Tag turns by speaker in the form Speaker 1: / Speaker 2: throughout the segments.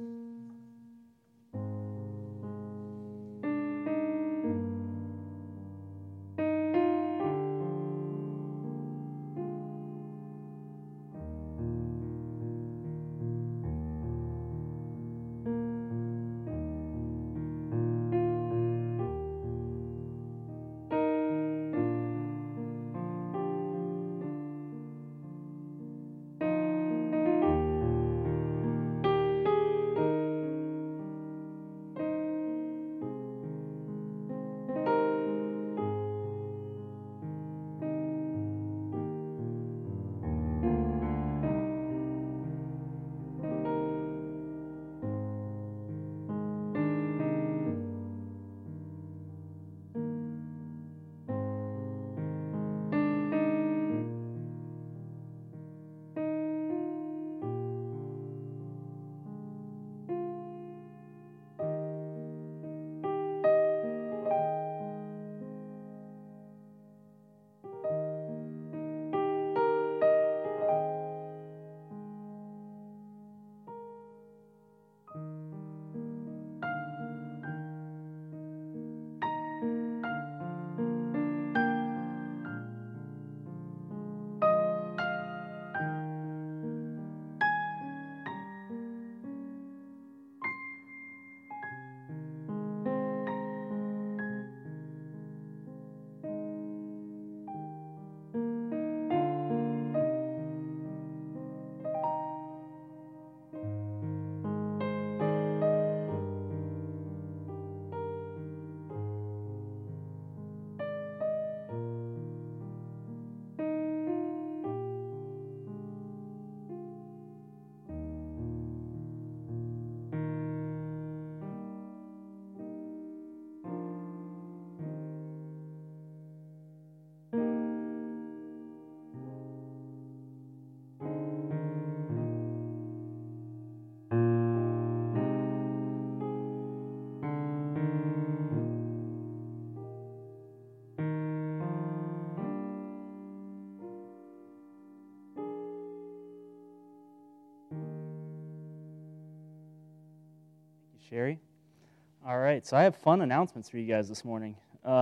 Speaker 1: Sherry. All right, so I have fun announcements for you guys this morning.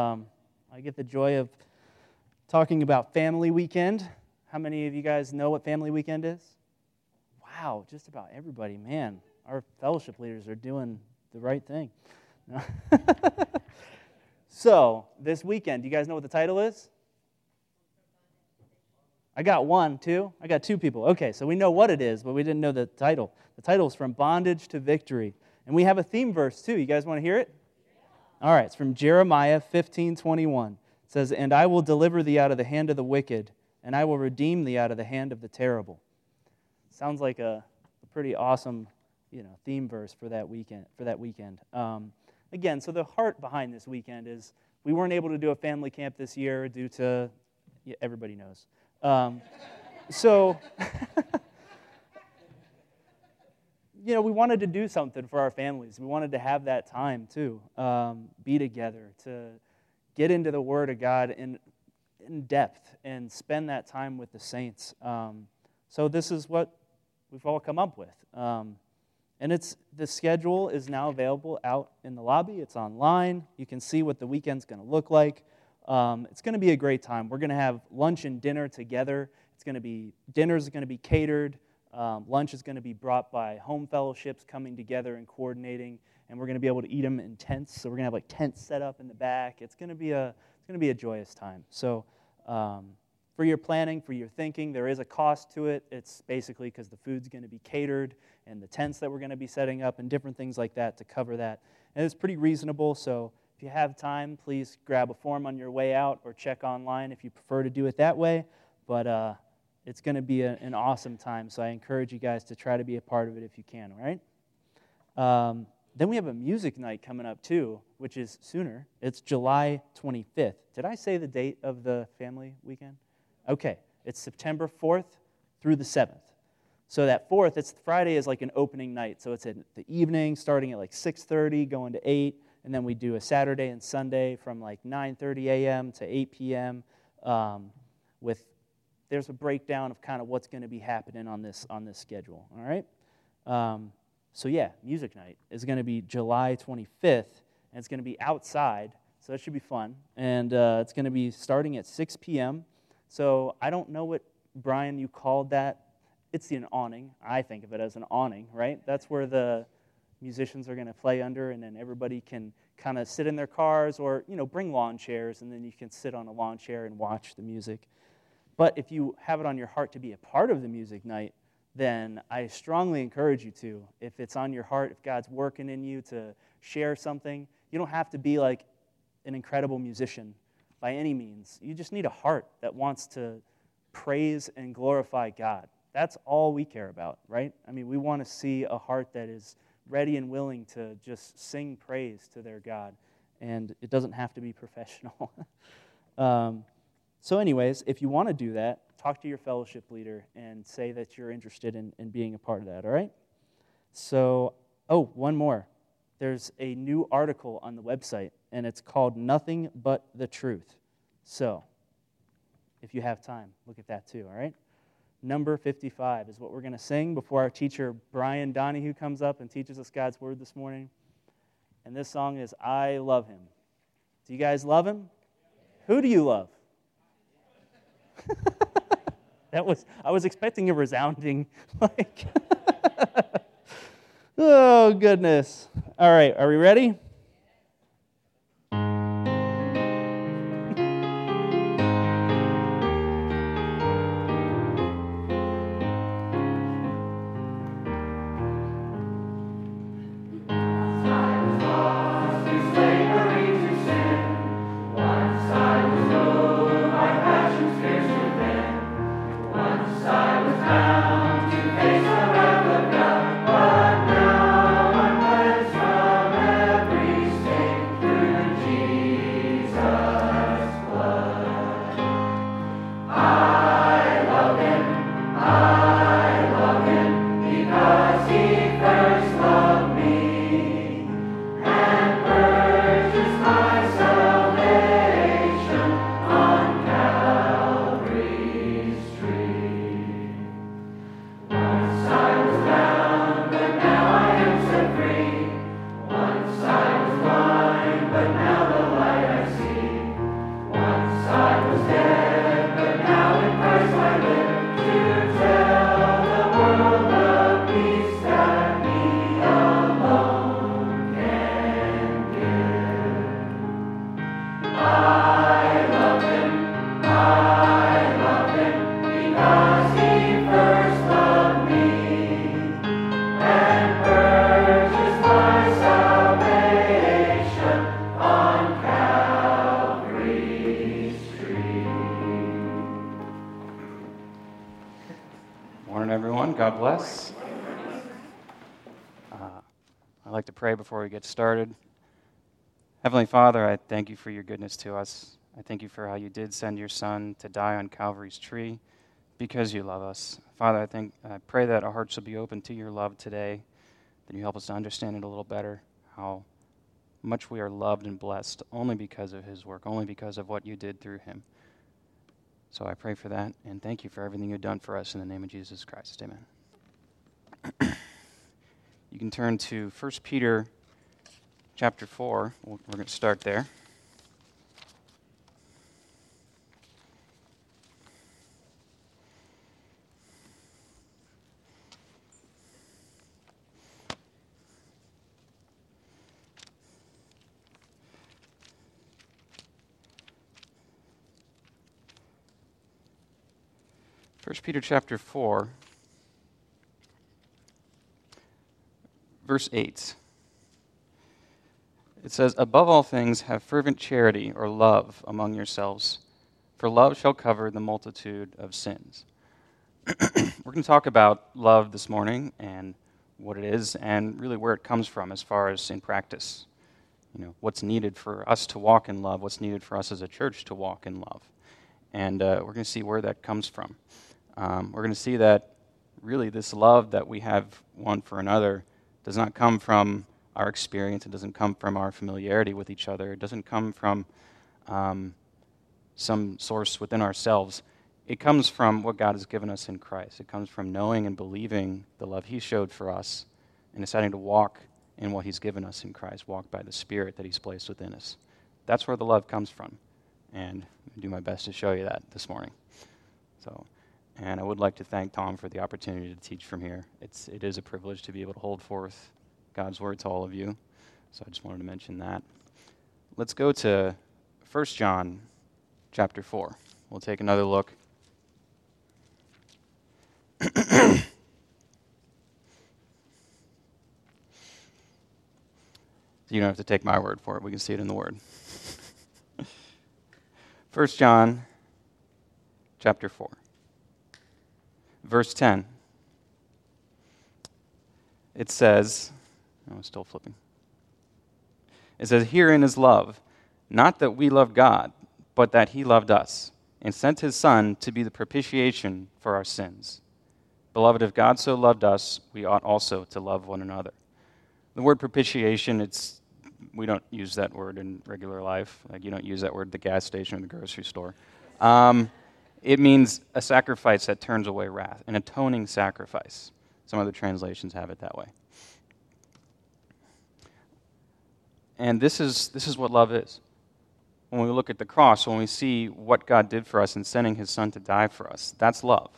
Speaker 1: I get the joy of talking about Family Weekend. How many of you guys know what Family Weekend is? Wow, just about everybody. Man, our fellowship leaders are doing the right thing. So, this weekend, do you guys know what the title is? I got one, two. I got two people. Okay, so we know what it is, but we didn't know the title. The title is From Bondage to Victory. And we have a theme verse, too. You guys want to hear it? All right, it's from Jeremiah 15:21. It says, "And I will deliver thee out of the hand of the wicked, and I will redeem thee out of the hand of the terrible." Sounds like a pretty awesome, theme verse for that weekend. Again, so the heart behind this weekend is we weren't able to do a family camp this year due to, everybody knows. We wanted to do something for our families. We wanted to have that time, too, be together, to get into the Word of God in depth and spend that time with the saints. So this is what we've all come up with. And the schedule is now available out in the lobby. It's online. You can see what the weekend's going to look like. It's going to be a great time. We're going to have lunch and dinner together. Dinner's going to be catered. Lunch is going to be brought by home fellowships coming together and coordinating, and we're going to be able to eat them in tents. So we're going to have tents set up in the back. It's going to be a joyous time. So for your planning, for your thinking, there is a cost to it. It's basically because the food's going to be catered and the tents that we're going to be setting up and different things like that to cover that. And it's pretty reasonable. So if you have time, please grab a form on your way out or check online if you prefer to do it that way. But it's going to be an awesome time, so I encourage you guys to try to be a part of it if you can, all right? Then we have a music night coming up, too, which is sooner. It's July 25th. Did I say the date of the family weekend? Okay, it's September 4th through the 7th. So that 4th, Friday is like an opening night, so it's in the evening, starting at 6:30, going to 8, and then we do a Saturday and Sunday from 9:30 a.m. to 8 p.m. There's a breakdown of kind of what's going to be happening on this schedule, all right? So yeah, music night is going to be July 25th, and it's going to be outside, so that should be fun. And it's going to be starting at 6 p.m. So I don't know what, Brian, you called that. It's an awning. I think of it as an awning, right? That's where the musicians are going to play under, and then everybody can kind of sit in their cars or, bring lawn chairs, and then you can sit on a lawn chair and watch the music. But if you have it on your heart to be a part of the music night, then I strongly encourage you to. If it's on your heart, if God's working in you to share something, you don't have to be like an incredible musician by any means. You just need a heart that wants to praise and glorify God. That's all we care about, right? I mean, we want to see a heart that is ready and willing to just sing praise to their God. And it doesn't have to be professional. So anyways, if you want to do that, talk to your fellowship leader and say that you're interested in being a part of that, all right? So, one more. There's a new article on the website, and it's called Nothing But the Truth. So, if you have time, look at that too, all right? Number 55 is what we're going to sing before our teacher, Brian Donahue, comes up and teaches us God's Word this morning. And this song is I Love Him. Do you guys love Him? Who do you love? I was expecting a resounding, oh, goodness. All right, are we ready?
Speaker 2: God bless. I'd like to pray before we get started. Heavenly Father, I thank you for your goodness to us. I thank you for how you did send your Son to die on Calvary's tree because you love us. Father, I pray that our hearts will be open to your love today, that you help us to understand it a little better, how much we are loved and blessed only because of his work, only because of what you did through him. So I pray for that, and thank you for everything you've done for us in the name of Jesus Christ. Amen. You can turn to 1 Peter chapter 4. We're going to start there. First Peter chapter 4, verse 8. It says, "Above all things, have fervent charity or love among yourselves, for love shall cover the multitude of sins." We're going to talk about love this morning and what it is and really where it comes from as far as in practice. You know, what's needed for us to walk in love, what's needed for us as a church to walk in love. And we're going to see where that comes from. We're going to see that really this love that we have one for another does not come from our experience. It doesn't come from our familiarity with each other. It doesn't come from some source within ourselves. It comes from what God has given us in Christ. It comes from knowing and believing the love he showed for us and deciding to walk in what he's given us in Christ, walk by the Spirit that he's placed within us. That's where the love comes from, and I'll do my best to show you that this morning. And I would like to thank Tom for the opportunity to teach from here. It is a privilege to be able to hold forth God's word to all of you, so I just wanted to mention that. Let's go to 1 John chapter 4. We'll take another look. You don't have to take my word for it. We can see it in the Word. 1 John chapter 4, verse 10. It says, I'm still flipping. It says, "Herein is love, not that we loved God, but that he loved us, and sent his Son to be the propitiation for our sins. Beloved, if God so loved us, we ought also to love one another." The word propitiation, we don't use that word in regular life. Like, you don't use that word at the gas station or the grocery store. It means a sacrifice that turns away wrath, an atoning sacrifice. Some other translations have it that way. And this is what love is. When we look at the cross, when we see what God did for us in sending his Son to die for us, that's love.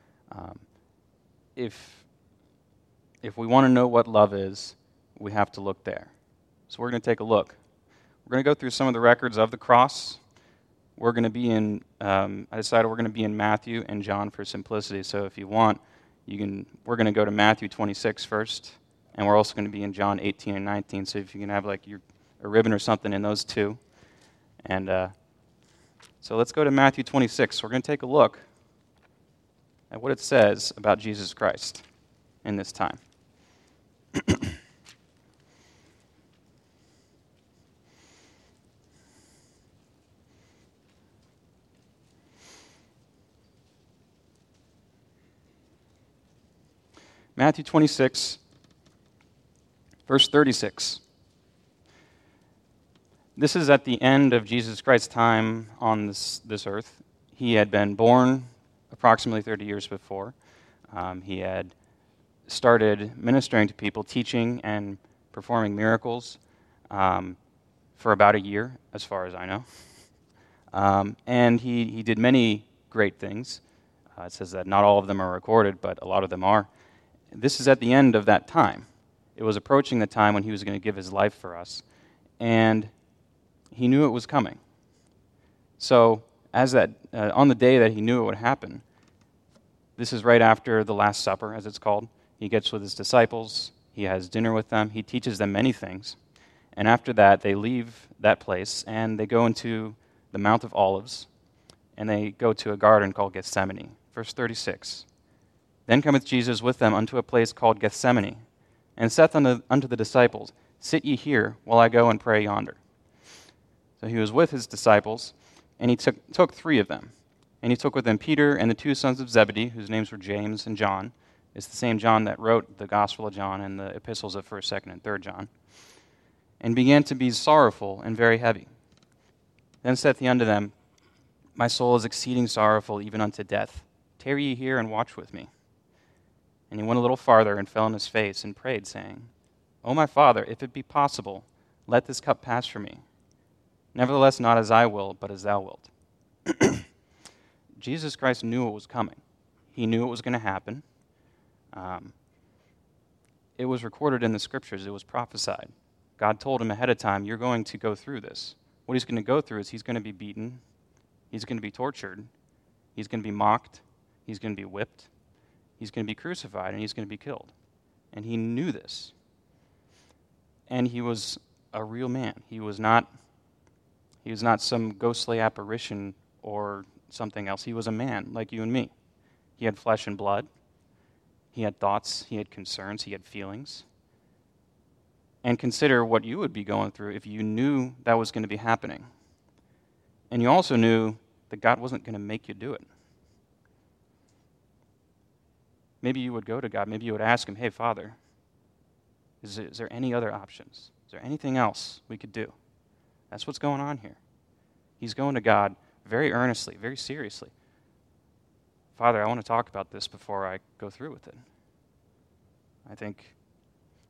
Speaker 2: If we want to know what love is, we have to look there. So we're going to take a look. We're going to go through some of the records of the cross. We're going to be in, I decided we're going to be in Matthew and John for simplicity. So if you want, we're going to go to Matthew 26 first, and we're also going to be in John 18 and 19. So if you can have like a ribbon or something in those two. And so let's go to Matthew 26. We're going to take a look at what it says about Jesus Christ in this time. Matthew 26, verse 36. This is at the end of Jesus Christ's time on this earth. He had been born approximately 30 years before. He had started ministering to people, teaching and performing miracles for about a year, as far as I know. And he did many great things. It says that not all of them are recorded, but a lot of them are. This is at the end of that time. It was approaching the time when he was going to give his life for us. And he knew it was coming. So on the day that he knew it would happen, this is right after the Last Supper, as it's called. He gets with his disciples. He has dinner with them. He teaches them many things. And after that, they leave that place, and they go into the Mount of Olives, and they go to a garden called Gethsemane. Verse 36. "Then cometh Jesus with them unto a place called Gethsemane, and saith unto the disciples, Sit ye here, while I go and pray yonder. So he was with his disciples, and he took 3 of them. And he took with him Peter and the 2 sons of Zebedee, whose names were James and John. It's the same John that wrote the Gospel of John and the epistles of 1st, 2nd, and 3rd John. And began to be sorrowful and very heavy. Then saith he unto them, My soul is exceeding sorrowful, even unto death. Tarry ye here and watch with me. And he went a little farther and fell on his face and prayed, saying, O my Father, if it be possible, let this cup pass from me. Nevertheless, not as I will, but as thou wilt." Jesus Christ knew it was coming. He knew it was going to happen. It was recorded in the Scriptures. It was prophesied. God told him ahead of time, you're going to go through this. What he's going to go through is he's going to be beaten. He's going to be tortured. He's going to be mocked. He's going to be whipped. He's going to be crucified, and he's going to be killed. And he knew this. And he was a real man. He was not some ghostly apparition or something else. He was a man like you and me. He had flesh and blood. He had thoughts. He had concerns. He had feelings. And consider what you would be going through if you knew that was going to be happening. And you also knew that God wasn't going to make you do it. Maybe you would go to God. Maybe you would ask him, hey, Father, is there any other options? Is there anything else we could do? That's what's going on here. He's going to God very earnestly, very seriously. Father, I want to talk about this before I go through with it. I think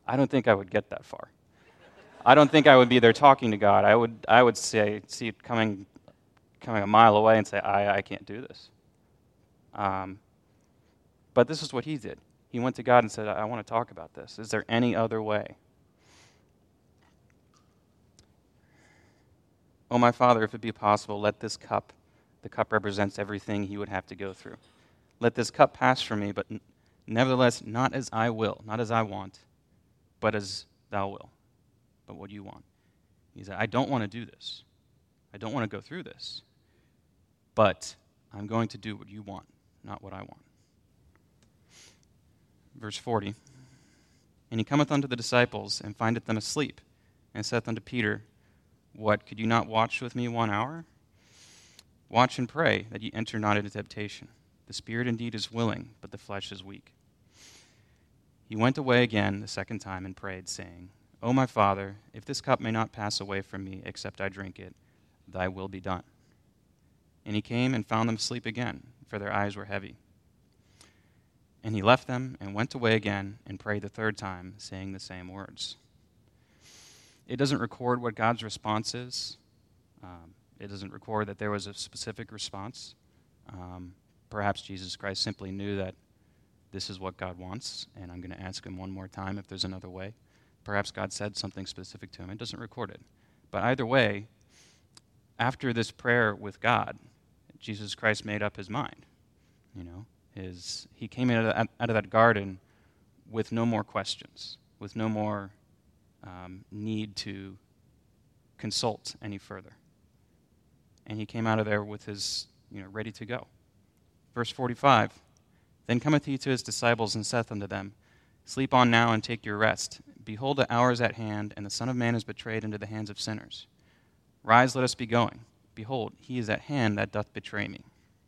Speaker 2: I don't think I would get that far. I don't think I would be there talking to God. I would see it coming a mile away and say, I can't do this. But this is what he did. He went to God and said, I want to talk about this. Is there any other way? Oh, my Father, if it be possible, let this cup, the cup represents everything he would have to go through. Let this cup pass from me, but nevertheless, not as I will, not as I want, but as thou will, but what you want. He said, I don't want to do this. I don't want to go through this. But I'm going to do what you want, not what I want. Verse 40. And he cometh unto the disciples, and findeth them asleep, and saith unto Peter, What, could you not watch with me 1 hour? Watch and pray, that ye enter not into temptation. The spirit indeed is willing, but the flesh is weak. He went away again the second time, and prayed, saying, O my Father, if this cup may not pass away from me, except I drink it, thy will be done. And he came and found them asleep again, for their eyes were heavy. And he left them, and went away again, and prayed the third time, saying the same words. It doesn't record what God's response is. It doesn't record that there was a specific response. Perhaps Jesus Christ simply knew that this is what God wants, and I'm going to ask him one more time if there's another way. Perhaps God said something specific to him. It doesn't record it. But either way, after this prayer with God, Jesus Christ made up his mind. He came out of that garden with no more questions, with no more need to consult any further. And he came out of there with his, ready to go. Verse 45, Then cometh he to his disciples, and saith unto them, Sleep on now, and take your rest. Behold, the hour is at hand, and the Son of Man is betrayed into the hands of sinners. Rise, let us be going. Behold, he is at hand that doth betray me.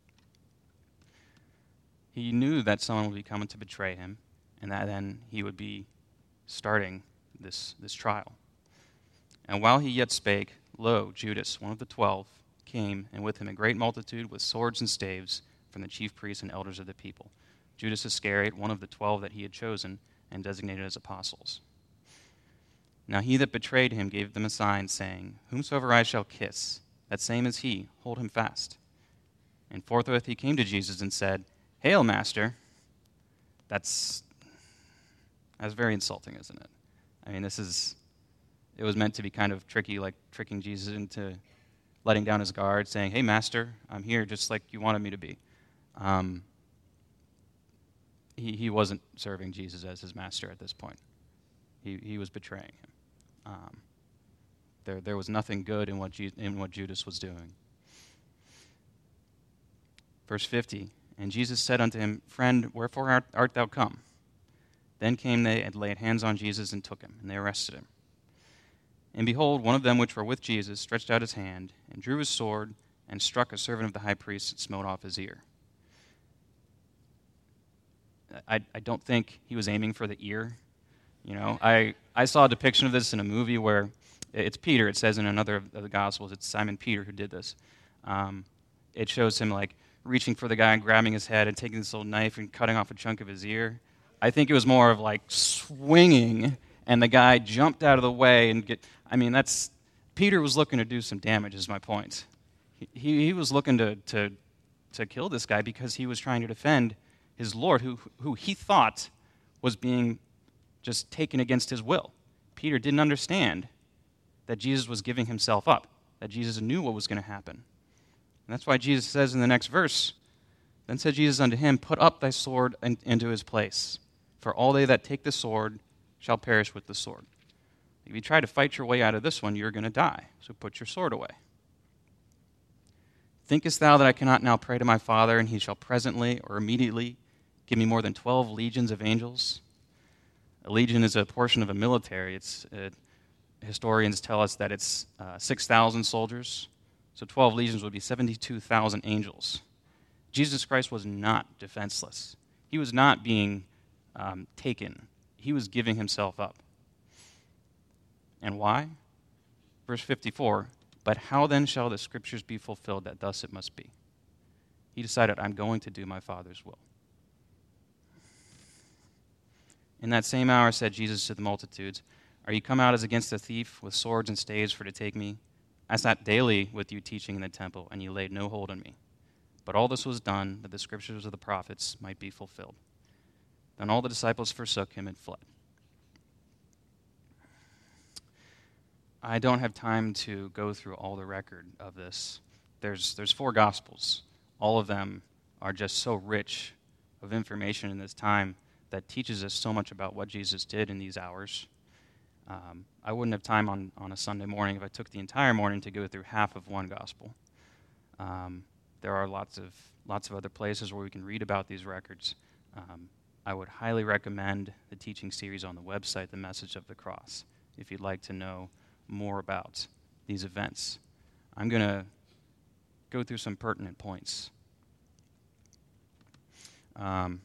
Speaker 2: He knew that someone would be coming to betray him, and that then he would be starting this trial. And while he yet spake, lo, Judas, one of the 12, came, and with him a great multitude with swords and staves from the chief priests and elders of the people. Judas Iscariot, one of the 12 that he had chosen and designated as apostles. Now he that betrayed him gave them a sign, saying, Whomsoever I shall kiss, that same is he, hold him fast. And forthwith he came to Jesus and said, Hail, Master. That's very insulting, isn't it? I mean, it was meant to be kind of tricky, like tricking Jesus into letting down his guard, saying, Hey, Master, I'm here just like you wanted me to be. He wasn't serving Jesus as his master at this point. He was betraying him. There was nothing good in what Judas was doing. Verse 50, And Jesus said unto him, Friend, wherefore art thou come? Then came they and laid hands on Jesus and took him, and they arrested him. And behold, one of them which were with Jesus stretched out his hand, and drew his sword, and struck a servant of the high priest, and smote off his ear. I don't think he was aiming for the ear. I saw a depiction of this in a movie where it's Peter. It says in another of the Gospels, it's Simon Peter who did this. It shows him like reaching for the guy and grabbing his head and taking this little knife and cutting off a chunk of his ear. I think it was more of like swinging, and the guy jumped out of the way and Peter was looking to do some damage, is my point. He was looking to kill this guy because he was trying to defend his Lord, who he thought was being just taken against his will. Peter didn't understand that Jesus was giving himself up, that Jesus knew what was going to happen. And that's why Jesus says in the next verse, Then said Jesus unto him, Put up thy sword into his place, for all they that take the sword shall perish with the sword. If you try to fight your way out of this one, you're going to die, so put your sword away. Thinkest thou that I cannot now pray to my Father, and he shall presently or immediately give me more than 12 legions of angels? A legion is a portion of a military. Historians tell us that it's 6,000 soldiers, so 12 legions would be 72,000 angels. Jesus Christ was not defenseless. He was not being taken. He was giving himself up. And why? Verse 54, But how then shall the scriptures be fulfilled that thus it must be? He decided, I'm going to do my Father's will. In that same hour said Jesus to the multitudes, Are you come out as against a thief with swords and staves for to take me? I sat daily with you teaching in the temple, and you laid no hold on me. But all this was done that the scriptures of the prophets might be fulfilled. Then all the disciples forsook him and fled. I don't have time to go through all the record of this. There's 4 Gospels. All of them are just so rich of information in this time that teaches us so much about what Jesus did in these hours. I wouldn't have time on a Sunday morning if I took the entire morning to go through half of one Gospel. There are lots of other places where we can read about these records. I would highly recommend the teaching series on the website, The Message of the Cross, if you'd like to know more about these events. I'm going to go through some pertinent points. So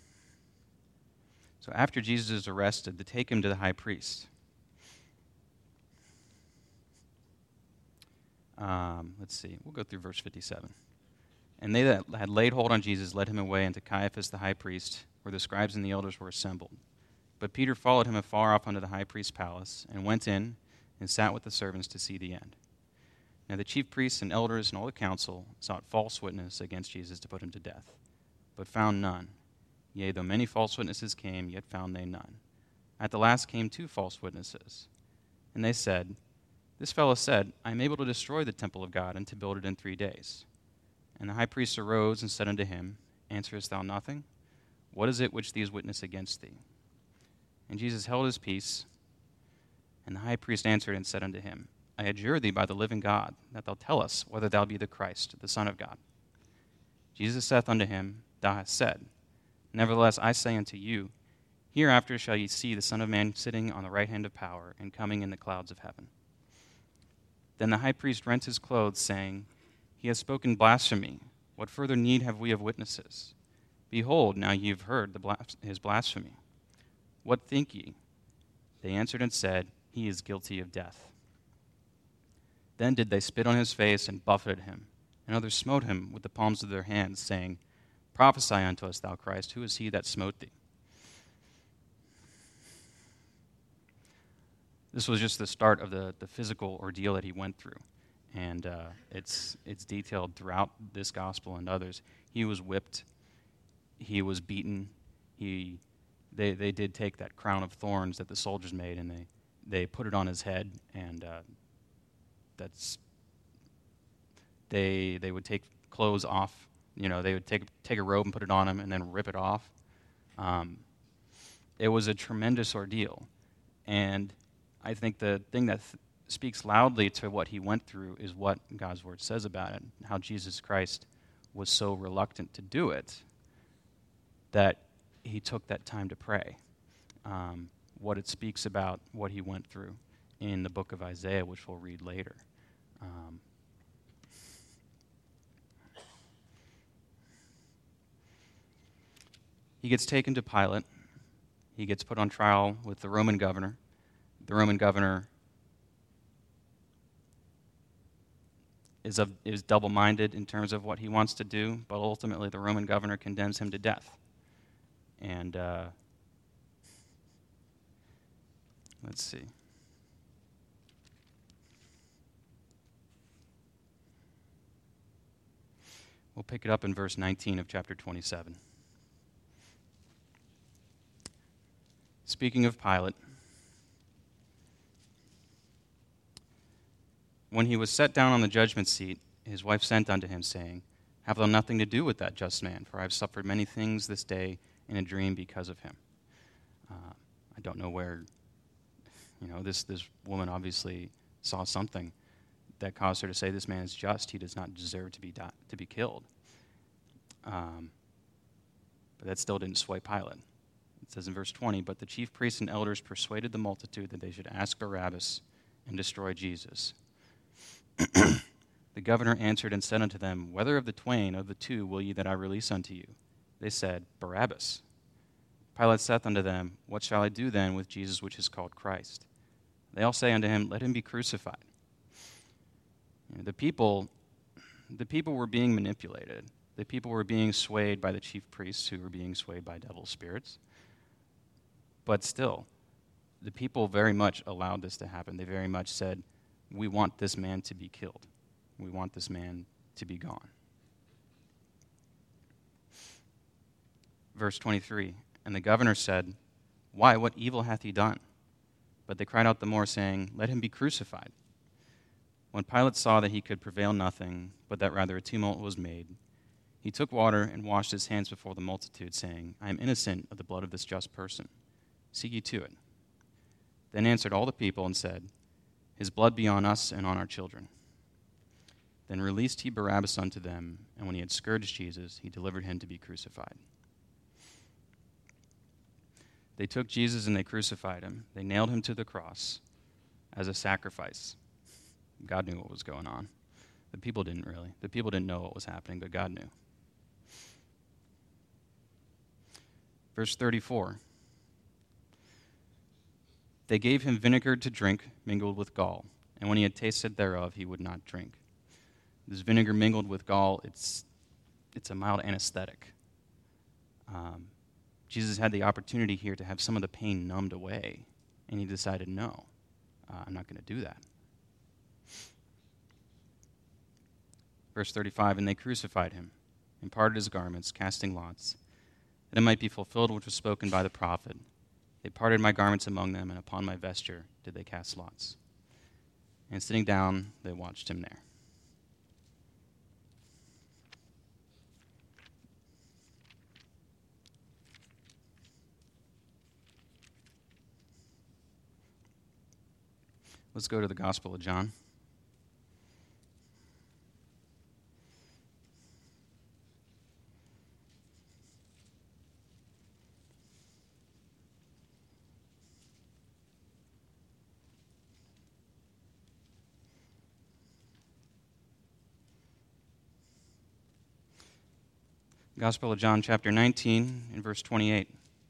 Speaker 2: after Jesus is arrested, they take him to the high priest. Let's see. We'll go through verse 57. And they that had laid hold on Jesus led him away unto Caiaphas the high priest, where the scribes and the elders were assembled. But Peter followed him afar off unto the high priest's palace, and went in, and sat with the servants to see the end. Now the chief priests and elders and all the council sought false witness against Jesus to put him to death, but found none. Yea, though many false witnesses came, yet found they none. At the last came 2 false witnesses, and they said, This fellow said, I am able to destroy the temple of God, and to build it in 3 days. And the high priest arose and said unto him, Answerest thou nothing? What is it which these witness against thee? And Jesus held his peace. And the high priest answered and said unto him, I adjure thee by the living God, that thou tell us whether thou be the Christ, the Son of God. Jesus saith unto him, Thou hast said. Nevertheless I say unto you, Hereafter shall ye see the Son of Man sitting on the right hand of power, and coming in the clouds of heaven. Then the high priest rent his clothes, saying, He has spoken blasphemy. What further need have we of witnesses? Behold, now ye have heard his blasphemy. What think ye? They answered and said, He is guilty of death. Then did they spit on his face and buffeted him, and others smote him with the palms of their hands, saying, Prophesy unto us, thou Christ, who is he that smote thee? This was just the start of the physical ordeal that he went through, and it's detailed throughout this gospel and others. He was whipped, he was beaten, they did take that crown of thorns that the soldiers made, and they put it on his head, and they would take clothes off. They would take a robe and put it on him, and then rip it off. It was a tremendous ordeal, and I think the thing that speaks loudly to what he went through is what God's word says about it, how Jesus Christ was so reluctant to do it that he took that time to pray. What it speaks about what he went through in the book of Isaiah, which we'll read later. He gets taken to Pilate. He gets put on trial with the Roman governor. The Roman governor is double-minded in terms of what he wants to do, but ultimately the Roman governor condemns him to death. And let's see. We'll pick it up in verse 19 of chapter 27. Speaking of Pilate, when he was set down on the judgment seat, his wife sent unto him, saying, Have thou nothing to do with that just man, for I have suffered many things this day in a dream because of him. I don't know where, this woman obviously saw something that caused her to say, this man is just, he does not deserve to be killed. But that still didn't sway Pilate. It says in verse 20, But the chief priests and elders persuaded the multitude that they should ask Barabbas and destroy Jesus. The governor answered and said unto them, Whether of the twain of the two will ye that I release unto you? They said, Barabbas. Pilate saith unto them, What shall I do then with Jesus which is called Christ? They all say unto him, Let him be crucified. The people were being manipulated. The people were being swayed by the chief priests, who were being swayed by devil spirits. But still, the people very much allowed this to happen. They very much said, we want this man to be killed. We want this man to be gone. Verse 23, and the governor said, why, what evil hath he done? But they cried out the more, saying, let him be crucified. When Pilate saw that he could prevail nothing, but that rather a tumult was made, he took water and washed his hands before the multitude, saying, I am innocent of the blood of this just person. See ye to it. Then answered all the people and said, his blood be on us and on our children. Then released he Barabbas unto them, and when he had scourged Jesus, he delivered him to be crucified. They took Jesus and they crucified him. They nailed him to the cross as a sacrifice. God knew what was going on. The people didn't really. The people didn't know what was happening, but God knew. Verse 34. They gave him vinegar to drink, mingled with gall, and when he had tasted thereof, he would not drink. This vinegar mingled with gall, it's a mild anesthetic. Jesus had the opportunity here to have some of the pain numbed away, and he decided, no, I'm not going to do that. Verse 35, and they crucified him, and parted his garments, casting lots, that it might be fulfilled which was spoken by the prophet. They parted my garments among them, and upon my vesture did they cast lots. And sitting down, they watched him there. Let's go to the Gospel of John. Gospel of John, chapter 19, and verse 28.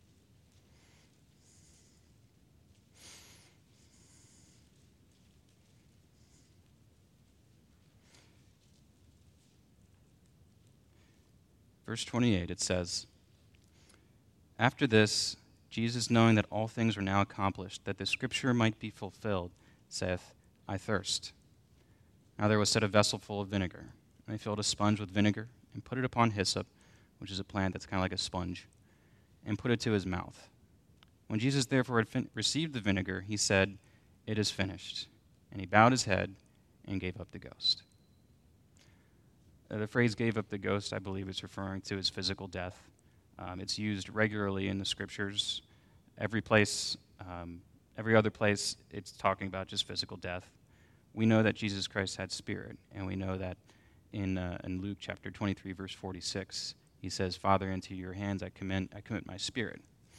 Speaker 2: Verse 28, it says, after this, Jesus, knowing that all things were now accomplished, that the scripture might be fulfilled, saith, I thirst. Now there was set a vessel full of vinegar, and they filled a sponge with vinegar, and put it upon hyssop, which is a plant that's kind of like a sponge, and put it to his mouth. When Jesus therefore had received the vinegar, he said, it is finished. And he bowed his head and gave up the ghost. The phrase gave up the ghost, I believe, is referring to his physical death. It's used regularly in the scriptures. Every other place, it's talking about just physical death. We know that Jesus Christ had spirit, and we know that in Luke chapter 23, verse 46, he says, Father, into your hands I commit my spirit.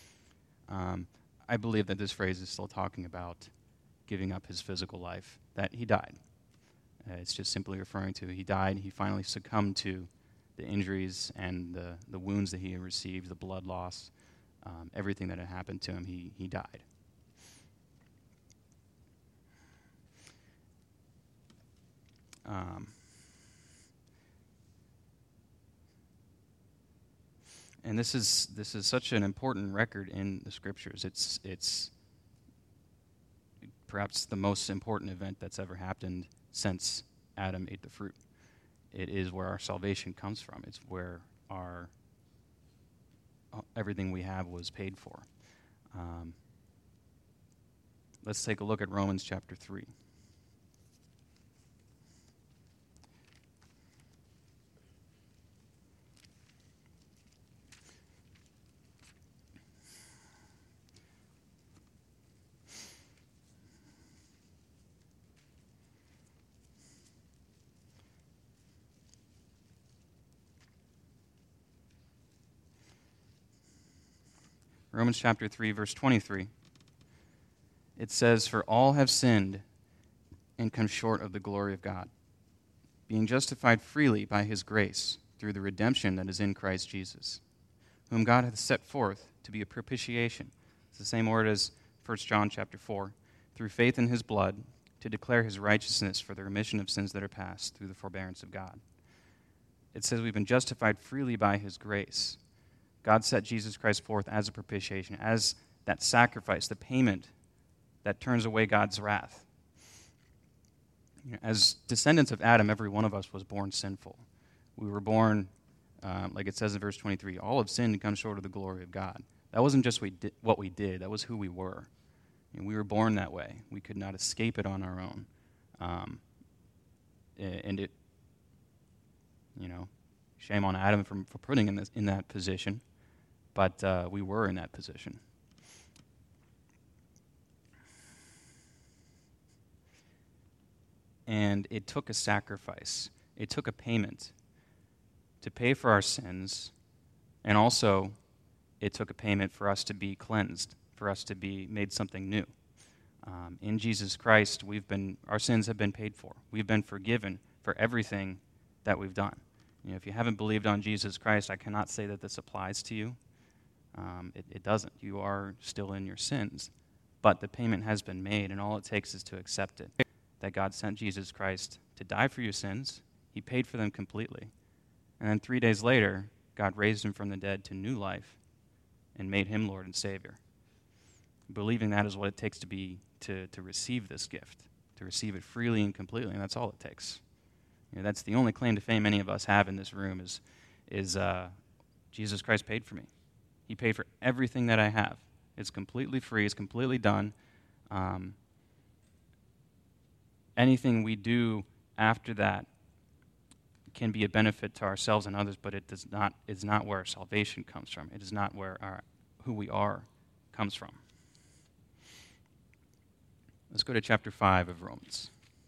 Speaker 2: I believe that this phrase is still talking about giving up his physical life, that he died. It's just simply referring to he died. He finally succumbed to the injuries and the wounds that he had received, the blood loss, everything that had happened to him. He died. And this is such an important record in the scriptures. It's perhaps the most important event that's ever happened since Adam ate the fruit. It is where our salvation comes from. It's where our everything we have was paid for. Let's take a look at Romans chapter 3. Romans chapter 3, verse 23. It says, for all have sinned and come short of the glory of God, being justified freely by his grace through the redemption that is in Christ Jesus, whom God hath set forth to be a propitiation. It's the same word as 1 John chapter 4. Through faith in his blood, to declare his righteousness for the remission of sins that are past through the forbearance of God. It says we've been justified freely by his grace. God set Jesus Christ forth as a propitiation, as that sacrifice, the payment that turns away God's wrath. As descendants of Adam, every one of us was born sinful. We were born, like it says in verse 23, all have sinned and come short of the glory of God. That wasn't just what we did, that was who we were. We were born that way. We could not escape it on our own. And it, shame on Adam for putting in that position, but we were in that position. And it took a sacrifice. It took a payment to pay for our sins, and also it took a payment for us to be cleansed, for us to be made something new. In Jesus Christ, our sins have been paid for. We've been forgiven for everything that we've done. If you haven't believed on Jesus Christ, I cannot say that this applies to you. It doesn't. You are still in your sins. But the payment has been made, and all it takes is to accept it. That God sent Jesus Christ to die for your sins. He paid for them completely. And then 3 days later, God raised him from the dead to new life and made him Lord and Savior. Believing that is what it takes to receive this gift, to receive it freely and completely, and that's all it takes. That's the only claim to fame any of us have in this room is Jesus Christ paid for me. He paid for everything that I have. It's completely free. It's completely done. Anything we do after that can be a benefit to ourselves and others, but it's not where our salvation comes from. It is not where who we are comes from. Let's go to chapter 5 of Romans.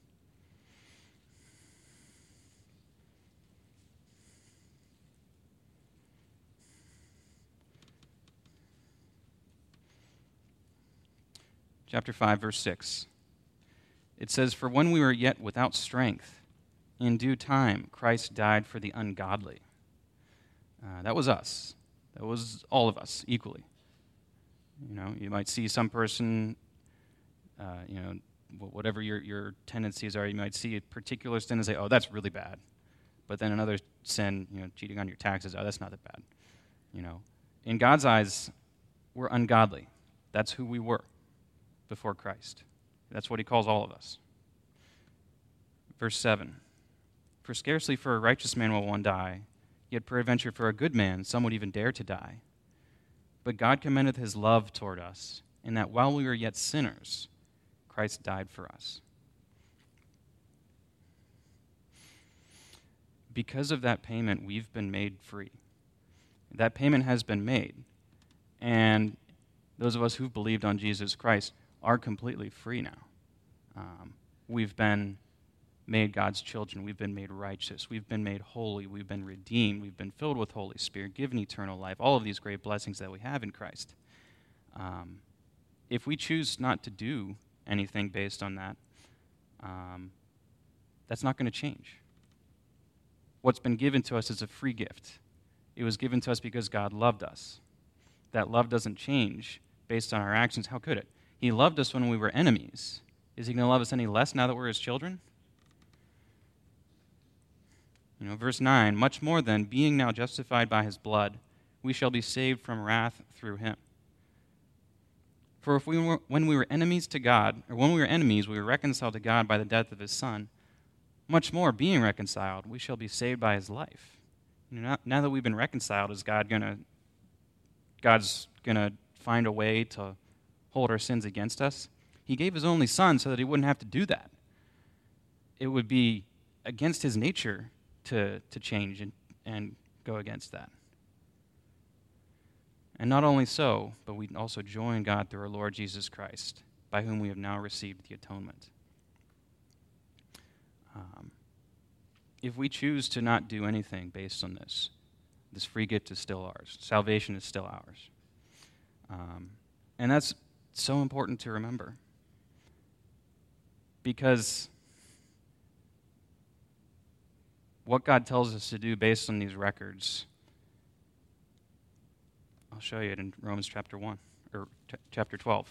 Speaker 2: Chapter 5, verse 6. It says, "For when we were yet without strength, in due time Christ died for the ungodly." That was us. That was all of us equally. You might see some person, whatever your tendencies are, you might see a particular sin and say, "Oh, that's really bad." But then another sin, cheating on your taxes, "Oh, that's not that bad." In God's eyes, we're ungodly. That's who we were before Christ. That's what he calls all of us. Verse 7, "For scarcely for a righteous man will one die, yet peradventure for a good man some would even dare to die. But God commendeth his love toward us, in that while we were yet sinners, Christ died for us." Because of that payment, we've been made free. That payment has been made. And those of us who've believed on Jesus Christ are completely free now. We've been made God's children. We've been made righteous. We've been made holy. We've been redeemed. We've been filled with Holy Spirit, given eternal life, all of these great blessings that we have in Christ. If we choose not to do anything based on that, that's not going to change. What's been given to us is a free gift. It was given to us because God loved us. That love doesn't change based on our actions. How could it? He loved us when we were enemies. Is he going to love us any less now that we're his children? Verse 9, "Much more then, being now justified by his blood, we shall be saved from wrath through him. For if when we were enemies to God, or when we were enemies, we were reconciled to God by the death of his Son, much more, being reconciled, we shall be saved by his life." Now that we've been reconciled, is God's gonna find a way to hold our sins against us? He gave his only Son so that he wouldn't have to do that. It would be against his nature to change and go against that. And not only so, but we also join God through our Lord Jesus Christ, by whom we have now received the atonement. If we choose to not do anything based on this free gift is still ours. Salvation is still ours. And that's so important to remember. Because what God tells us to do based on these records, I'll show you it in Romans chapter 1, or chapter 12.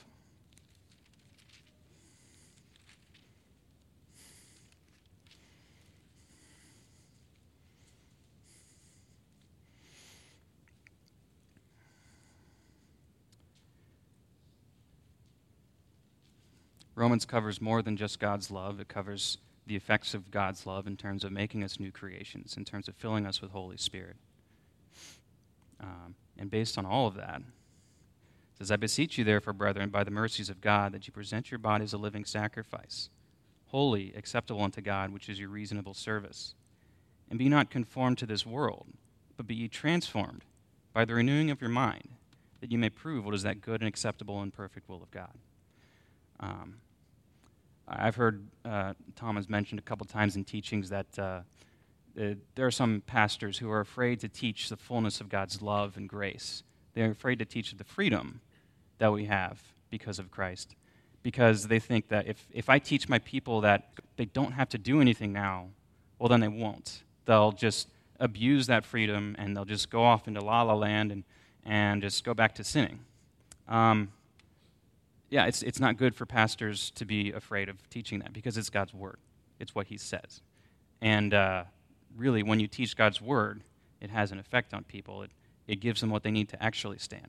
Speaker 2: Romans covers more than just God's love. It covers the effects of God's love in terms of making us new creations, in terms of filling us with Holy Spirit. And based on all of that, it says, I beseech you therefore, brethren, by the mercies of God, that you present your bodies a living sacrifice, holy, acceptable unto God, which is your reasonable service. And be not conformed to this world, but be ye transformed by the renewing of your mind, that you may prove what is that good and acceptable and perfect will of God. I've heard Tom has mentioned a couple times in teachings that there are some pastors who are afraid to teach the fullness of God's love and grace. They're afraid to teach the freedom that we have because of Christ, because they think that if I teach my people that they don't have to do anything now, well, then they won't. They'll just abuse that freedom, and they'll just go off into la-la land and just go back to sinning. It's not good for pastors to be afraid of teaching that, because it's God's word. It's what he says. And really, when you teach God's word, it has an effect on people. It gives them what they need to actually stand.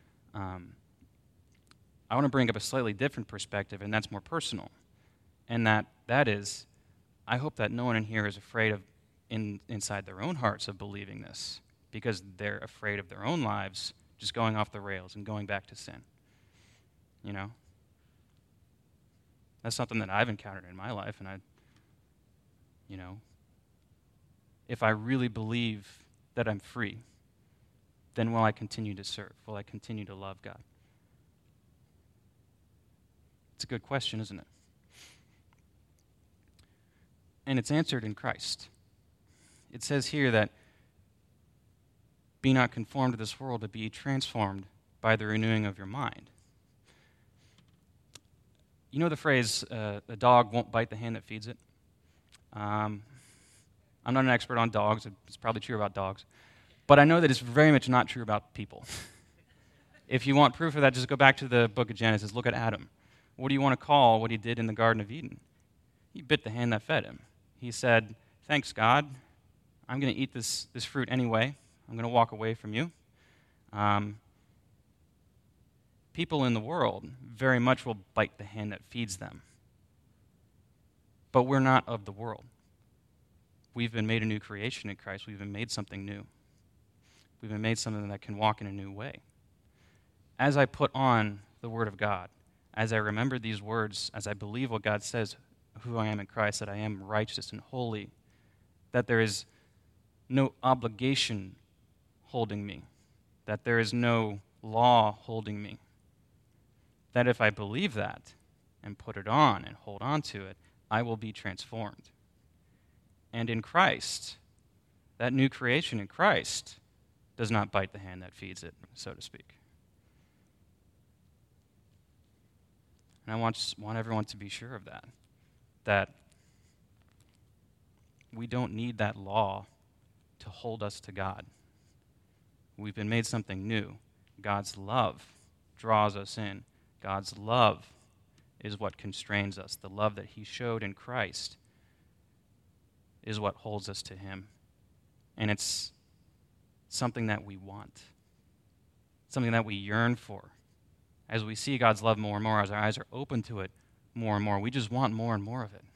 Speaker 2: I want to bring up a slightly different perspective, and that's more personal. And that is, I hope that no one in here is afraid of, inside their own hearts, of believing this, because they're afraid of their own lives just going off the rails and going back to sin. You know? That's something that I've encountered in my life, and if I really believe that I'm free, then will I continue to serve? Will I continue to love God? It's a good question, isn't it? And it's answered in Christ. It says here that, be not conformed to this world, but be transformed by the renewing of your mind. You know the phrase, a dog won't bite the hand that feeds it? I'm not an expert on dogs. It's probably true about dogs. But I know that it's very much not true about people. If you want proof of that, just go back to the book of Genesis. Look at Adam. What do you want to call what he did in the Garden of Eden? He bit the hand that fed him. He said, thanks, God. I'm going to eat this fruit anyway. I'm going to walk away from you. People in the world very much will bite the hand that feeds them. But we're not of the world. We've been made a new creation in Christ. We've been made something new. We've been made something that can walk in a new way. As I put on the Word of God, as I remember these words, as I believe what God says, who I am in Christ, that I am righteous and holy, that there is no obligation holding me, that there is no law holding me, that if I believe that and put it on and hold on to it, I will be transformed. And in Christ, that new creation in Christ does not bite the hand that feeds it, so to speak. And I want everyone to be sure of that we don't need that law to hold us to God. We've been made something new. God's love draws us in. God's love is what constrains us. The love that he showed in Christ is what holds us to him. And it's something that we want, something that we yearn for. As we see God's love more and more, as our eyes are open to it more and more, we just want more and more of it.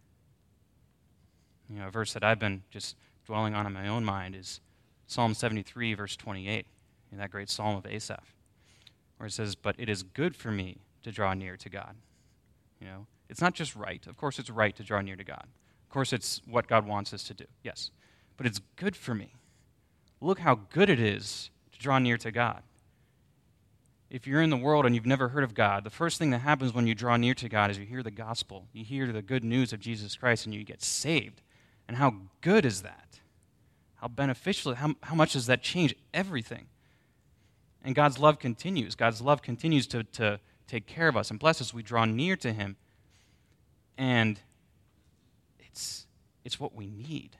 Speaker 2: A verse that I've been just dwelling on in my own mind is Psalm 73, verse 28, in that great psalm of Asaph, where it says, but it is good for me to draw near to God. It's not just right. Of course it's right to draw near to God. Of course it's what God wants us to do, yes. But it's good for me. Look how good it is to draw near to God. If you're in the world and you've never heard of God, the first thing that happens when you draw near to God is you hear the gospel. You hear the good news of Jesus Christ and you get saved. And how good is that? How beneficial, how much does that change everything? And God's love continues. God's love continues to take care of us and bless us. We draw near to him. And it's what we need.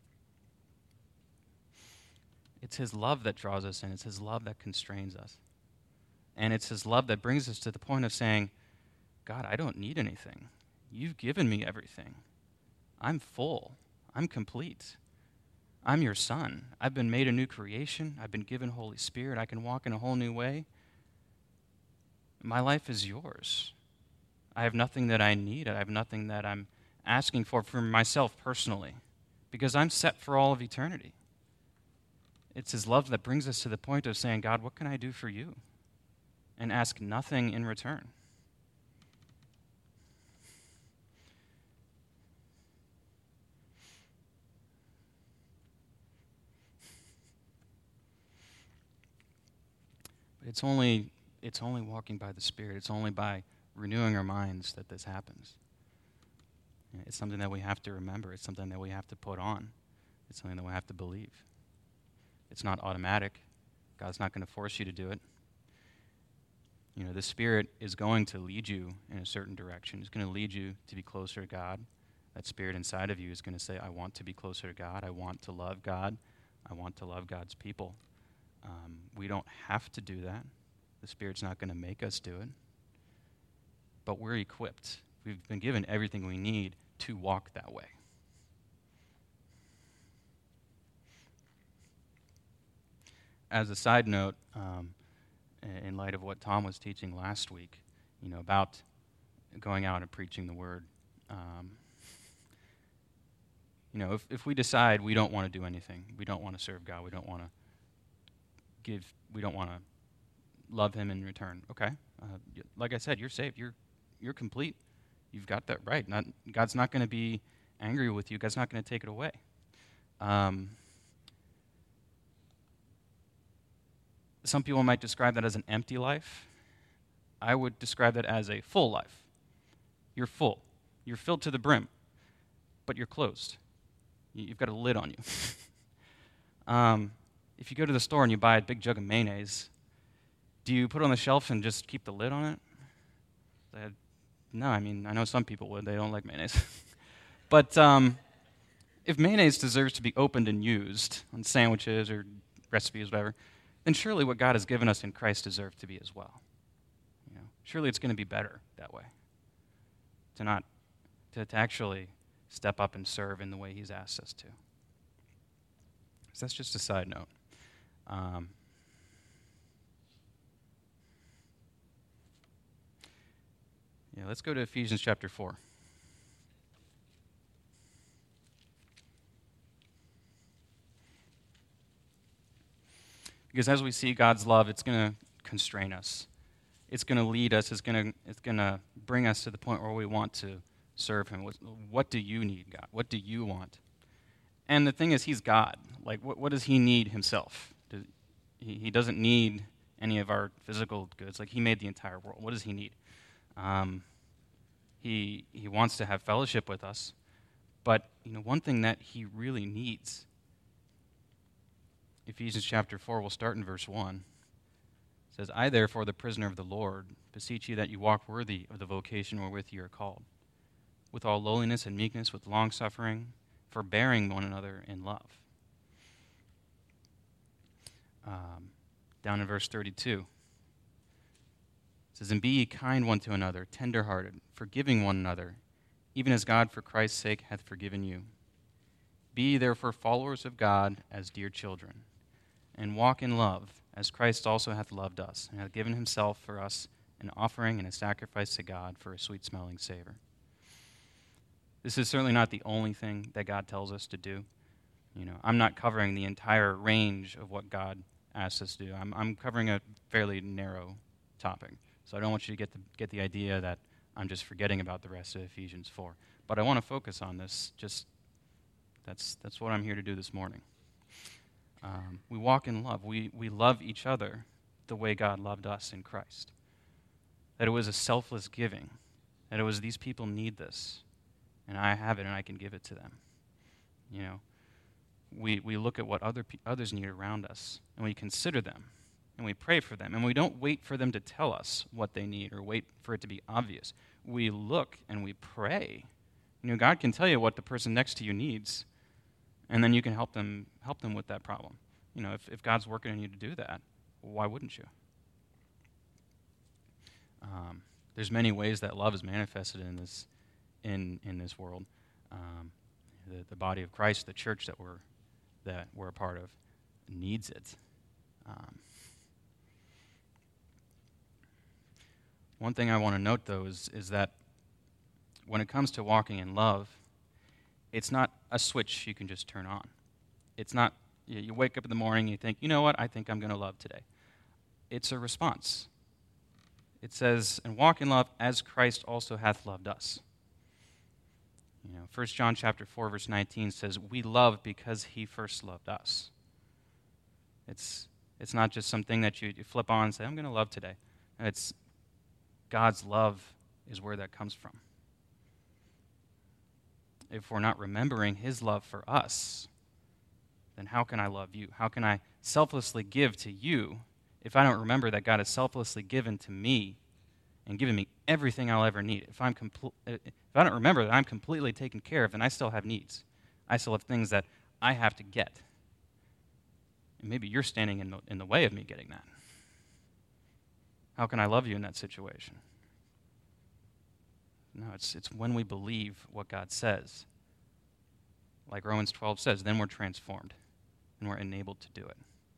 Speaker 2: It's his love that draws us in. It's his love that constrains us. And it's his love that brings us to the point of saying, God, I don't need anything. You've given me everything. I'm full. I'm complete. I'm your son. I've been made a new creation. I've been given Holy Spirit. I can walk in a whole new way. My life is yours. I have nothing that I need. I have nothing that I'm asking for myself personally, because I'm set for all of eternity. It's his love that brings us to the point of saying, God, what can I do for you? And ask nothing in return. It's only walking by the Spirit. It's only by renewing our minds that this happens. It's something that we have to remember. It's something that we have to put on. It's something that we have to believe. It's not automatic. God's not going to force you to do it. The Spirit is going to lead you in a certain direction. It's going to lead you to be closer to God. That Spirit inside of you is going to say, I want to be closer to God. I want to love God. I want to love God's people. We don't have to do that. The Spirit's not going to make us do it. But we're equipped. We've been given everything we need to walk that way. As a side note, in light of what Tom was teaching last week, about going out and preaching the word, if we decide we don't want to do anything, we don't want to serve God, we don't want to love him in return, okay? Like I said, you're saved. You're complete. You've got that right. God's not going to be angry with you. God's not going to take it away. Some people might describe that as an empty life. I would describe that as a full life. You're full. You're filled to the brim, but you're closed. You've got a lid on you. If you go to the store and you buy a big jug of mayonnaise, do you put it on the shelf and just keep the lid on it? No, I know some people would. They don't like mayonnaise. But if mayonnaise deserves to be opened and used on sandwiches or recipes, whatever, then surely what God has given us in Christ deserves to be as well. Surely it's going to be better that way. To actually step up and serve in the way he's asked us to. So that's just a side note. Let's go to Ephesians chapter 4. Because as we see God's love, it's going to constrain us. It's going to lead us. It's going to bring us to the point where we want to serve him. What do you need, God? What do you want? And the thing is, he's God. Like, what does he need himself? He doesn't need any of our physical goods. Like, he made the entire world. What does he need? He wants to have fellowship with us. But, one thing that he really needs, Ephesians chapter 4, we'll start in verse 1. It says, I, therefore, the prisoner of the Lord, beseech you that you walk worthy of the vocation wherewith you are called, with all lowliness and meekness, with longsuffering, forbearing one another in love. Down in verse 32, it says, and be ye kind one to another, tenderhearted, forgiving one another, even as God for Christ's sake hath forgiven you. Be ye therefore followers of God as dear children, and walk in love, as Christ also hath loved us, and hath given himself for us an offering and a sacrifice to God for a sweet-smelling savor. This is certainly not the only thing that God tells us to do. I'm not covering the entire range of what God asks us to do. I'm covering a fairly narrow topic. So I don't want you to get the idea that I'm just forgetting about the rest of Ephesians 4. But I want to focus on this. That's what I'm here to do this morning. We walk in love. We love each other the way God loved us in Christ. That it was a selfless giving. That it was these people need this. And I have it and I can give it to them. We look at what others need around us, and we consider them, and we pray for them, and we don't wait for them to tell us what they need or wait for it to be obvious. We look and we pray. God can tell you what the person next to you needs, and then you can help them with that problem. If God's working on you to do that, why wouldn't you? There's many ways that love is manifested in this world. The body of Christ, the church that we're a part of, needs it. One thing I want to note, though, is that when it comes to walking in love, it's not a switch you can just turn on. It's not, you wake up in the morning and you think, you know what, I think I'm going to love today. It's a response. It says, and walk in love as Christ also hath loved us. 1 John chapter 4, verse 19 says, we love because he first loved us. It's not just something that you flip on and say, I'm going to love today. It's God's love is where that comes from. If we're not remembering his love for us, then how can I love you? How can I selflessly give to you if I don't remember that God has selflessly given to me and given me everything I'll ever need? If I don't remember that I'm completely taken care of, then I still have needs. I still have things that I have to get. And maybe you're standing in the way of me getting that. How can I love you in that situation? No, it's when we believe what God says. Like Romans 12 says, then we're transformed and we're enabled to do it.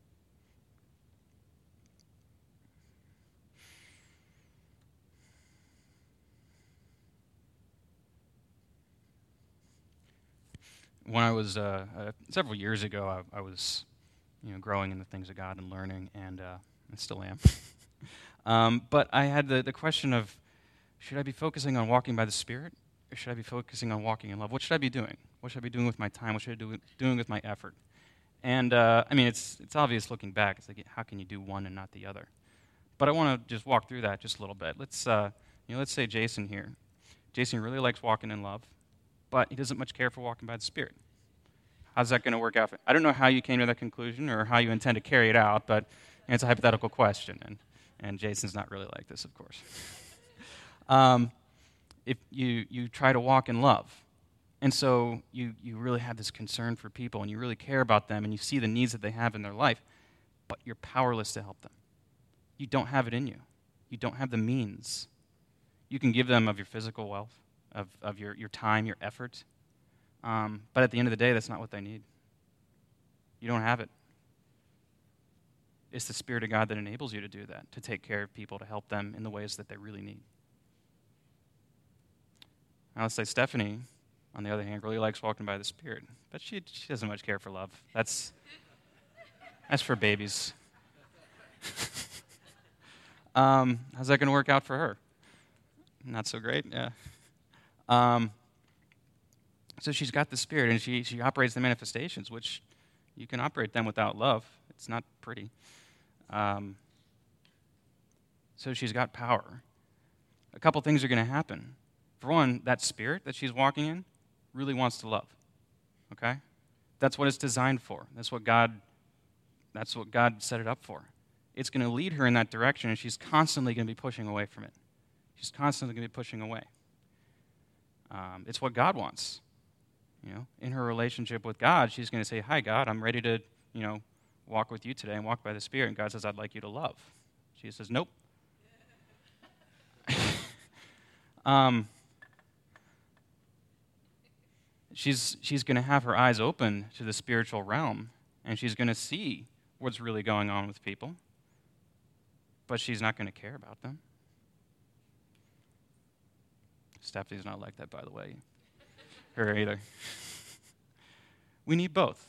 Speaker 2: When I was, several years ago, I was growing in the things of God and learning, and I still am. But I had the question of, should I be focusing on walking by the Spirit, or should I be focusing on walking in love? What should I be doing? What should I be doing with my time? What should I be doing with my effort? And, it's obvious looking back. It's like, how can you do one and not the other? But I want to just walk through that just a little bit. Let's say Jason here. Jason really likes walking in love, but he doesn't much care for walking by the Spirit. How's that going to work out? I don't know how you came to that conclusion or how you intend to carry it out, but it's a hypothetical question, and Jason's not really like this, of course. If you try to walk in love, and so you really have this concern for people, and you really care about them, and you see the needs that they have in their life, but you're powerless to help them. You don't have it in you. You don't have the means. You can give them of your physical wealth, of your time, your effort, but at the end of the day, that's not what they need. You don't have it. It's the Spirit of God that enables you to do that, to take care of people, to help them in the ways that they really need. Now, let's say Stephanie, on the other hand, really likes walking by the Spirit, but she doesn't much care for love. That's for babies. How's that going to work out for her? Not so great, yeah. So she's got the Spirit, and she operates the manifestations, which you can operate them without love. It's not pretty. So she's got power. A couple things are going to happen. For one, that Spirit that she's walking in really wants to love. Okay? That's what it's designed for. That's what God set it up for. It's going to lead her in that direction, and she's constantly going to be pushing away from it. She's constantly going to be pushing away. It's what God wants. In her relationship with God, she's going to say, "Hi, God, I'm ready to, walk with you today and walk by the Spirit." And God says, "I'd like you to love." She says, "Nope." She's going to have her eyes open to the spiritual realm, and she's going to see what's really going on with people, but she's not going to care about them. Stephanie's not like that, by the way. Her either. We need both.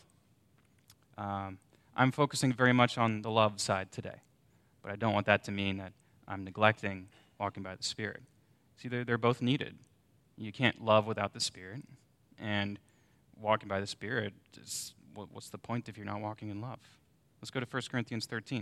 Speaker 2: I'm focusing very much on the love side today, but I don't want that to mean that I'm neglecting walking by the Spirit. See, they're both needed. You can't love without the Spirit, and walking by the Spirit, what's the point if you're not walking in love? Let's go to 1 Corinthians 13.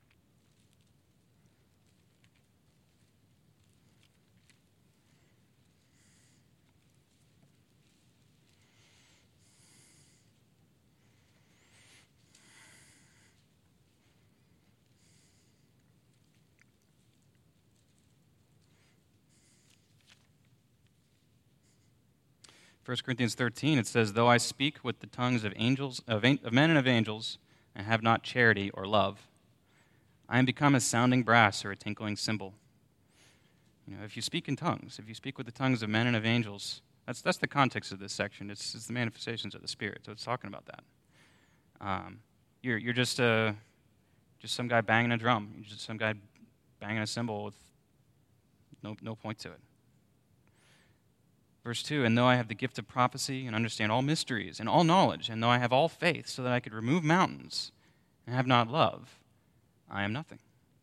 Speaker 2: 1 Corinthians 13, it says, "Though I speak with the tongues of angels, of men and of angels, and have not charity or love, I am become as sounding brass or a tinkling cymbal." If you speak in tongues, if you speak with the tongues of men and of angels, that's the context of this section. It's the manifestations of the Spirit, so it's talking about that. You're just some guy banging a drum. You're just some guy banging a cymbal with no point to it. Verse 2, and though I have the gift of prophecy and understand all mysteries and all knowledge, and though I have all faith so that I could remove mountains and have not love, I am nothing.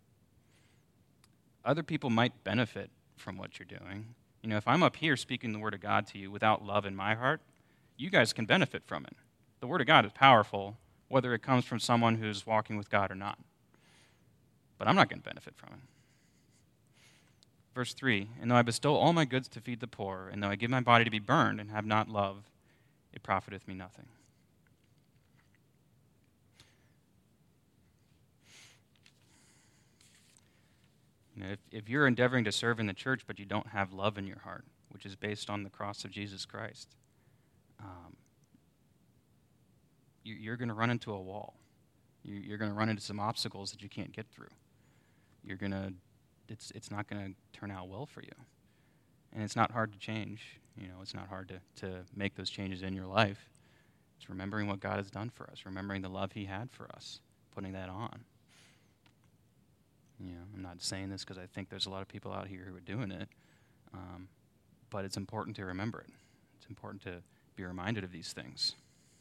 Speaker 2: Other people might benefit from what you're doing. You know, if I'm up here speaking the word of God to you without love in my heart, you guys can benefit from it. The word of God is powerful, whether it comes from someone who's walking with God or not. But I'm not going to benefit from it. Verse 3, and though I bestow all my goods to feed the poor, and though I give my body to be burned and have not love, it profiteth me nothing. You know, if you're endeavoring to serve in the church, but you don't have love in your heart, which is based on the cross of Jesus Christ, you're going to run into a wall. You're going to run into some obstacles that you can't get through. It's not going to turn out well for you. And it's not hard to change. You know, it's not hard to make those changes in your life. It's remembering what God has done for us, remembering the love he had for us, putting that on. You know, I'm not saying this because I think there's a lot of people out here who are doing it, but it's important to remember it. It's important to be reminded of these things.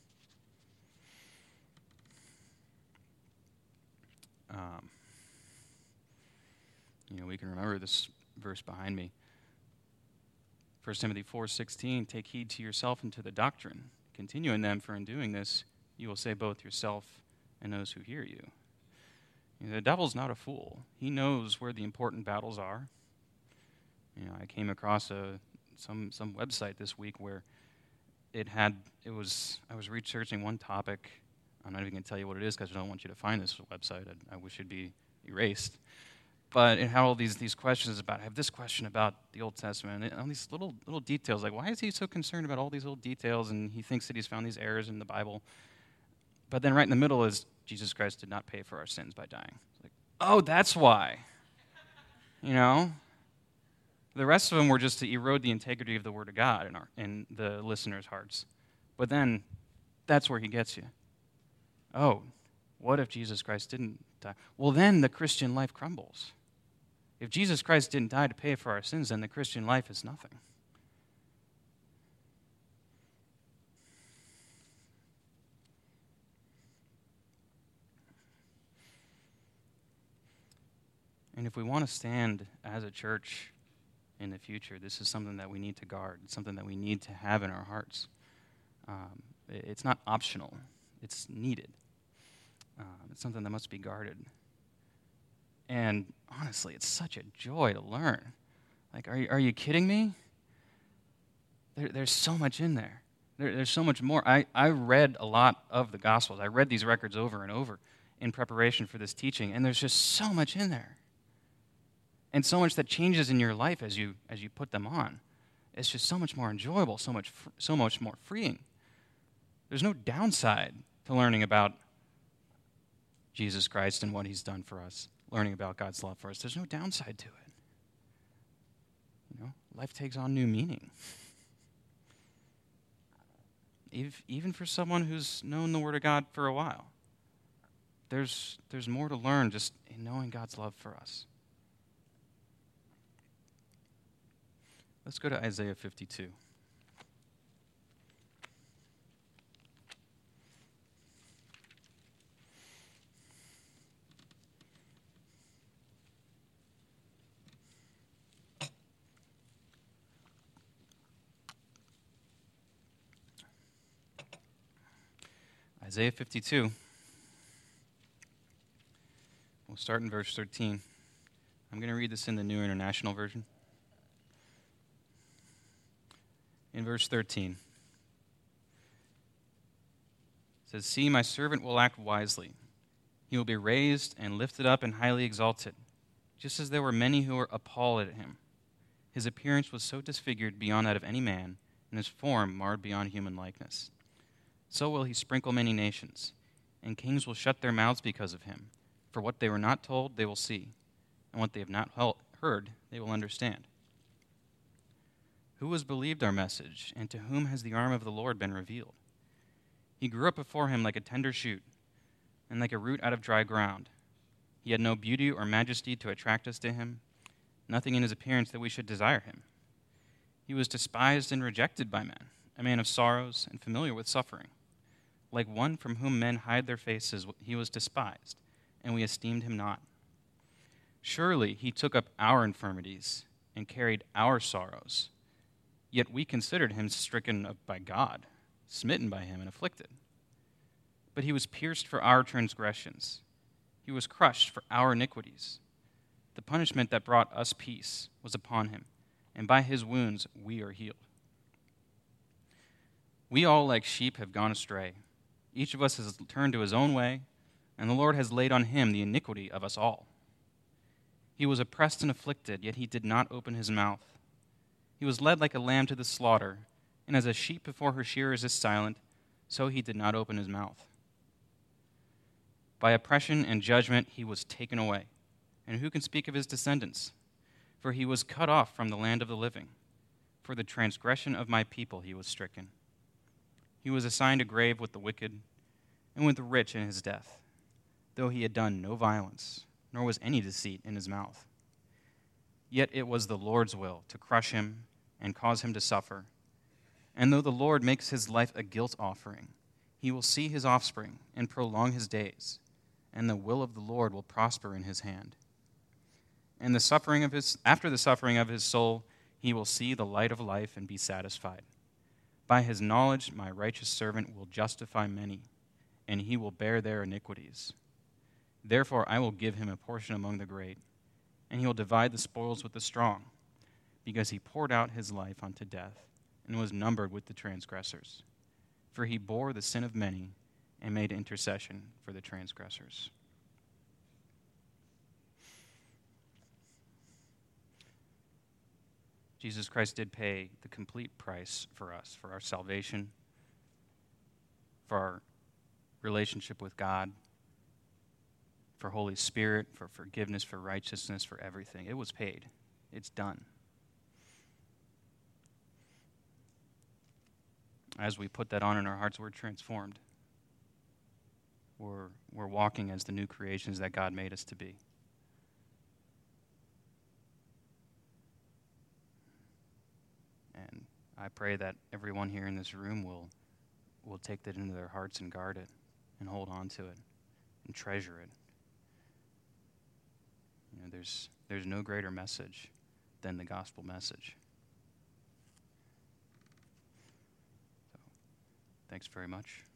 Speaker 2: You know, we can remember this verse behind me. 1 Timothy 4:16, take heed to yourself and to the doctrine. Continue in them, for in doing this, you will save both yourself and those who hear you. You know, the devil's not a fool. He knows where the important battles are. You know, I came across some website this week where I was researching one topic. I'm not even going to tell you what it is because I don't want you to find this website. I wish it'd be erased. But it had all these questions about, I have this question about the Old Testament, and all these little details, like why is he so concerned about all these little details, and he thinks that he's found these errors in the Bible. But then right in the middle is, Jesus Christ did not pay for our sins by dying. It's like, oh, that's why. You know? The rest of them were just to erode the integrity of the Word of God in the listeners' hearts. But then, that's where he gets you. Oh, what if Jesus Christ didn't die? Well, then the Christian life crumbles. If Jesus Christ didn't die to pay for our sins, then the Christian life is nothing. And if we want to stand as a church in the future, this is something that we need to guard. It's something that we need to have in our hearts. It's not optional. It's needed. It's something that must be guarded. And honestly, it's such a joy to learn. Like, are you kidding me? There's so much in there. There's so much more. I read a lot of the Gospels. I read these records over and over in preparation for this teaching, and there's just so much in there. And so much that changes in your life as you put them on. It's just so much more enjoyable, so much more freeing. There's no downside to learning about Jesus Christ and what he's done for us, learning about God's love for us. There's no downside to it. You know, life takes on new meaning. Even for someone who's known the Word of God for a while, there's more to learn just in knowing God's love for us. Let's go to Isaiah 52. Isaiah 52. We'll start in verse 13. I'm going to read this in the New International Version. In verse 13, it says, see, my servant will act wisely. He will be raised and lifted up and highly exalted, just as there were many who were appalled at him. His appearance was so disfigured beyond that of any man, and his form marred beyond human likeness. So will he sprinkle many nations, and kings will shut their mouths because of him. For what they were not told, they will see, and what they have not heard, they will understand. Who has believed our message, and to whom has the arm of the Lord been revealed? He grew up before him like a tender shoot, and like a root out of dry ground. He had no beauty or majesty to attract us to him, nothing in his appearance that we should desire him. He was despised and rejected by men, a man of sorrows and familiar with suffering. Like one from whom men hide their faces, he was despised, and we esteemed him not. Surely he took up our infirmities and carried our sorrows. Yet we considered him stricken by God, smitten by him, and afflicted. But he was pierced for our transgressions. He was crushed for our iniquities. The punishment that brought us peace was upon him, and by his wounds we are healed. We all, like sheep, have gone astray. Each of us has turned to his own way, and the Lord has laid on him the iniquity of us all. He was oppressed and afflicted, yet he did not open his mouth. He was led like a lamb to the slaughter, and as a sheep before her shearers is silent, so he did not open his mouth. By oppression and judgment he was taken away. And who can speak of his descendants? For he was cut off from the land of the living. For the transgression of my people he was stricken. He was assigned a grave with the wicked and with the rich in his death, though he had done no violence, nor was any deceit in his mouth. Yet it was the Lord's will to crush him and cause him to suffer. And though the Lord makes his life a guilt offering, he will see his offspring and prolong his days, and the will of the Lord will prosper in his hand. And after the suffering of his soul, he will see the light of life and be satisfied. By his knowledge, my righteous servant will justify many, and he will bear their iniquities. Therefore, I will give him a portion among the great, and he will divide the spoils with the strong, because he poured out his life unto death, and was numbered with the transgressors. For he bore the sin of many, and made intercession for the transgressors. Jesus Christ did pay the complete price for us, for our salvation, for our relationship with God, for Holy Spirit, for forgiveness, for righteousness, for everything. It was paid. It's done. As we put that on in our hearts, we're transformed. We're walking as the new creations that God made us to be. And I pray that everyone here in this room will take that into their hearts and guard it and hold on to it and treasure it. You know, there's no greater message than the gospel message. So, thanks very much.